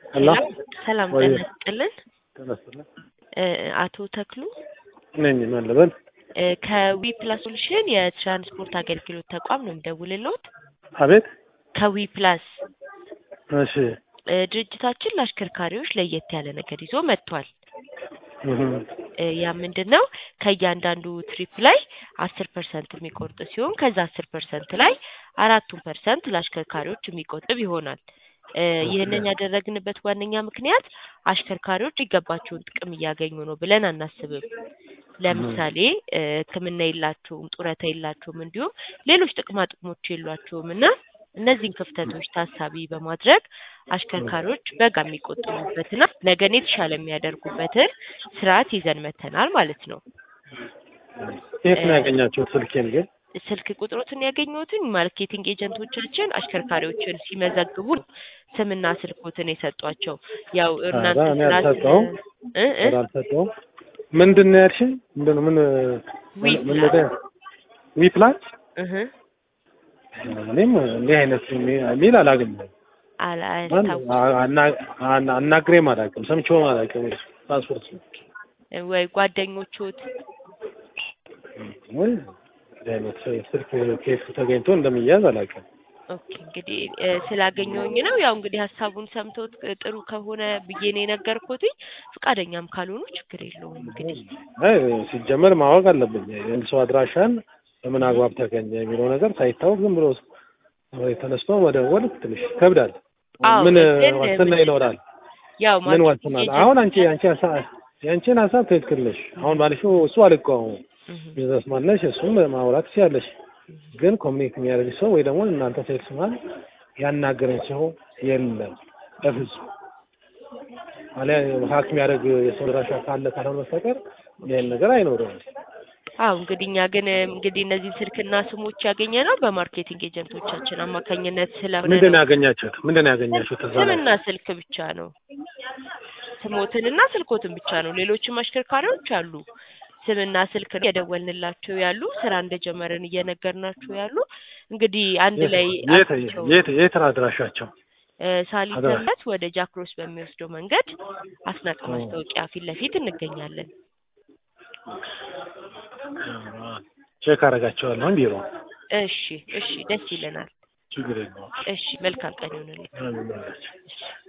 ሰላም ጤና ይስጥልን። አቶ ተክሉ ነኝ ማለበን ከዊ ፕላስ ሶሉሽን የትራንስፖርት አገልግሎት ተቋም ነው እንደውልልዎት። አቤት። ከዊ ፕላስ እሺ። ድርጅታችን ለአሽከርካሪዎች ለየት ያለ ነገር ይዞ መጥቷል። ያ ምንድነው? ከእያንዳንዱ ትሪፕ ላይ 10% የሚቆርጥ ሲሆን ከዛ 10% ላይ 4% ለአሽከርካሪዎች የሚቆጥብ ይሆናል። ይሄንን ያደረግንበት ዋነኛ ምክንያት አሽከርካሪዎች ይገባቸውን ጥቅም እያገኙ ነው ብለን አናስብም። ለምሳሌ ሕክምና የላቸውም፣ ጡረታ የላቸውም፣ እንዲሁም ሌሎች ጥቅማ ጥቅሞች የሏቸውምና እነዚህን ክፍተቶች ታሳቢ በማድረግ አሽከርካሪዎች በጋ የሚቆጥቡበትና ነገን የተሻለ የሚያደርጉበትን ስርዓት ይዘን መተናል ማለት ነው። የት ነው ያገኛችሁት? ስልኬን ግን ስልክ ቁጥሮትን ያገኙትን ማርኬቲንግ ኤጀንቶቻችን አሽከርካሪዎችን ሲመዘግቡ ስምና ስልኮትን የሰጧቸው። ያው እናንተ ስላልሰጠው ምንድነው ያልሽኝ? ምንድነው ምን ዊፕላስ እኔም እንዲህ አይነት ሚል አላገኘም። አናግሬም አላውቅም፣ ሰምቼውም አላውቅም። ፓስፖርት ወይ ጓደኞቹት ወይ ስልክ ኬስ ተገኝቶ እንደሚያዝ አላውቅም። ኦኬ እንግዲህ ስላገኘሁኝ ነው። ያው እንግዲህ ሀሳቡን ሰምቶት ጥሩ ከሆነ ብዬ ነው የነገርኩት። ፍቃደኛም ካልሆኑ ችግር የለውም። እንግዲህ ሲጀመር ማወቅ አለብኝ የሰው አድራሻን በምን አግባብ ተገኘ የሚለው ነገር ሳይታወቅ ዝም ብሎ ተነስቶ መደወል ትንሽ ይከብዳል። ምን ዋስትና ይኖራል? ያው ምን ዋስትና? አሁን ያንቺን ሀሳብ ትክክል ነሽ። አሁን ባልሽው እሱ አልቀውም ቢዝነስ ማለሽ እሱም ማውራት ትችያለሽ። ግን ኮሚኒኬት የሚያደርግ ሰው ወይ ደግሞ እናንተ ሴልስማን ያናገረኝ ሰው የለም በፍጹም። አለ ሀክ የሚያደርግ የሰው ድራሻ ካለ ካልሆነ በስተቀር ይሄን ነገር አይኖርም። እንግዲህ እኛ ግን እነዚህ ስልክና ስሞች ያገኘነው በማርኬቲንግ ኤጀንቶቻችን አማካኝነት ስለሆነ ምንድን ነው ያገኛችሁት? ስምና ስልክ ብቻ ነው። ስሞትንና ስልኮትን ብቻ ነው። ሌሎችም አሽከርካሪዎች አሉ ስምና ስልክ የደወልንላቸው ያሉ ስራ እንደጀመረን እየነገርናቸው ያሉ። እንግዲህ አንድ ላይ የት አድራሻቸው? ሳሊተነት ወደ ጃክሮስ በሚወስደው መንገድ አስናቀ ማስታወቂያ ፊት ለፊት እንገኛለን። ቼክ አደርጋቸዋለሁ ቢሮ። እሺ ደስ ይለናል። ችግር የለውም። እሺ መልካም ቀን ይሁንልኝ።